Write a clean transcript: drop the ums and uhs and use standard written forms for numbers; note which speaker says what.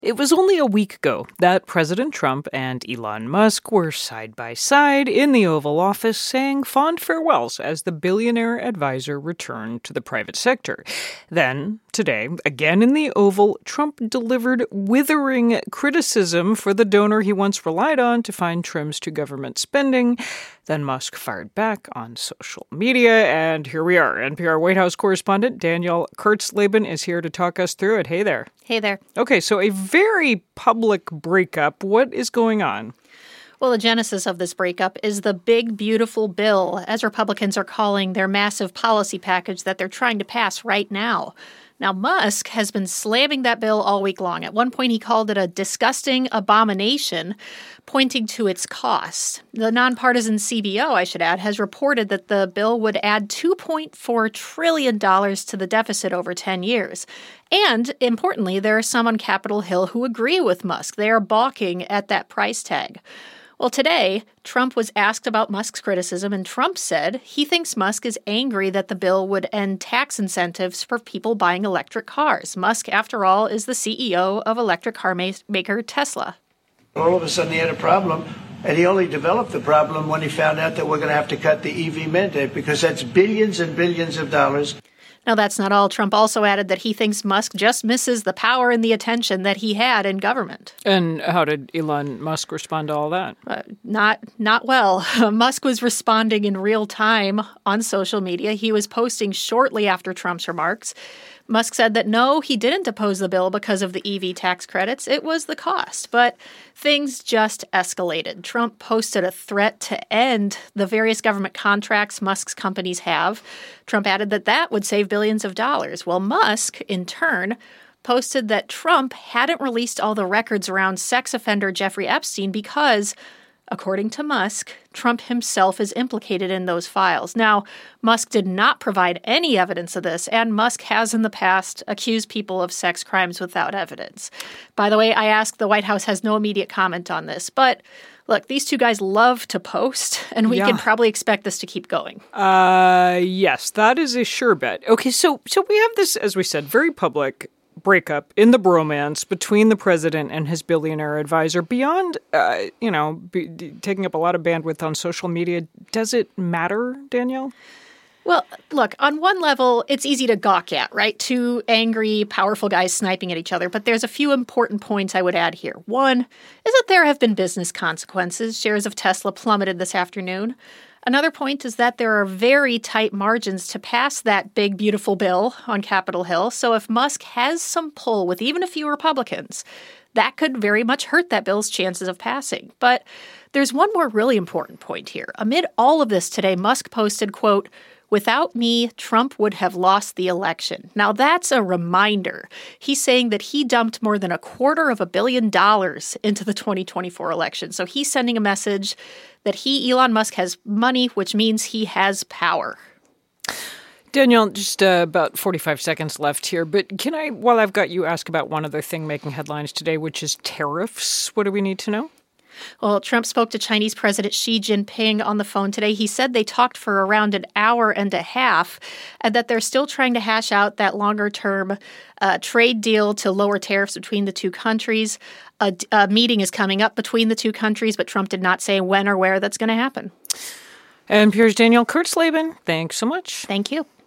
Speaker 1: It was only a week ago that President Trump and Elon Musk were side by side in the Oval Office saying fond farewells as the billionaire advisor returned to the private sector. Then, today, again in the Oval, Trump delivered withering criticism for the donor he once relied on to find trims to government spending. Then Musk fired back on social media, and here we are. NPR White House correspondent Danielle Kurtzleben is here to talk us through it. Hey there.
Speaker 2: Hey there.
Speaker 1: Okay, so a very public breakup. What is going on?
Speaker 2: Well, the genesis of this breakup is the big, beautiful bill, as Republicans are calling their massive policy package that they're trying to pass right now. Now, Musk has been slamming that bill all week long. At one point, he called it a disgusting abomination, pointing to its cost. The nonpartisan CBO, I should add, has reported that the bill would add $2.4 trillion to the deficit over 10 years. And, importantly, there are some on Capitol Hill who agree with Musk. They are balking at that price tag. Well, today, Trump was asked about Musk's criticism, and Trump said he thinks Musk is angry that the bill would end tax incentives for people buying electric cars. Musk, after all, is the CEO of electric car maker Tesla.
Speaker 3: All of a sudden he had a problem, and he only developed the problem when he found out that we're going to have to cut the EV mandate, because that's billions and billions of dollars.
Speaker 2: Now, that's not all. Trump also added that he thinks Musk just misses the power and the attention that he had in government.
Speaker 1: And how did Elon Musk respond to all that?
Speaker 2: Not well. Musk was responding in real time on social media. He was posting shortly after Trump's remarks. Musk said that no, he didn't oppose the bill because of the EV tax credits. It was the cost. But things just escalated. Trump posted a threat to end the various government contracts Musk's companies have. Trump added that that would save billions of dollars. Well, Musk, in turn, posted that Trump hadn't released all the records around sex offender Jeffrey Epstein because, according to Musk, Trump himself is implicated in those files. Now, Musk did not provide any evidence of this, and Musk has in the past accused people of sex crimes without evidence. By the way, I asked, the White House has no immediate comment on this, but look, these two guys love to post, and we can probably expect this to keep going.
Speaker 1: Yes, that is a sure bet. Okay, so we have this, as we said, very public breakup in the bromance between the president and his billionaire advisor. Beyond, taking up a lot of bandwidth on social media, does it matter, Danielle?
Speaker 2: Well, look, on one level, it's easy to gawk at, right? Two angry, powerful guys sniping at each other. But there's a few important points I would add here. One is that there have been business consequences. Shares of Tesla plummeted this afternoon. Another point is that there are very tight margins to pass that big, beautiful bill on Capitol Hill. So if Musk has some pull with even a few Republicans, that could very much hurt that bill's chances of passing. But there's one more really important point here. Amid all of this today, Musk posted, quote, "Without me, Trump would have lost the election." Now, that's a reminder. He's saying that he dumped more than $250 million into the 2024 election. So he's sending a message that Elon Musk, has money, which means he has power.
Speaker 1: Danielle, just about 45 seconds left here, but can I, while I've got you, ask about one other thing making headlines today, which is tariffs? What do we need to know?
Speaker 2: Well, Trump spoke to Chinese President Xi Jinping on the phone today. He said they talked for around an hour and a half, and that they're still trying to hash out that longer-term trade deal to lower tariffs between the two countries. A meeting is coming up between the two countries, but Trump did not say when or where that's going to happen.
Speaker 1: And NPR's Danielle Kurtzleben, thanks so much.
Speaker 2: Thank you.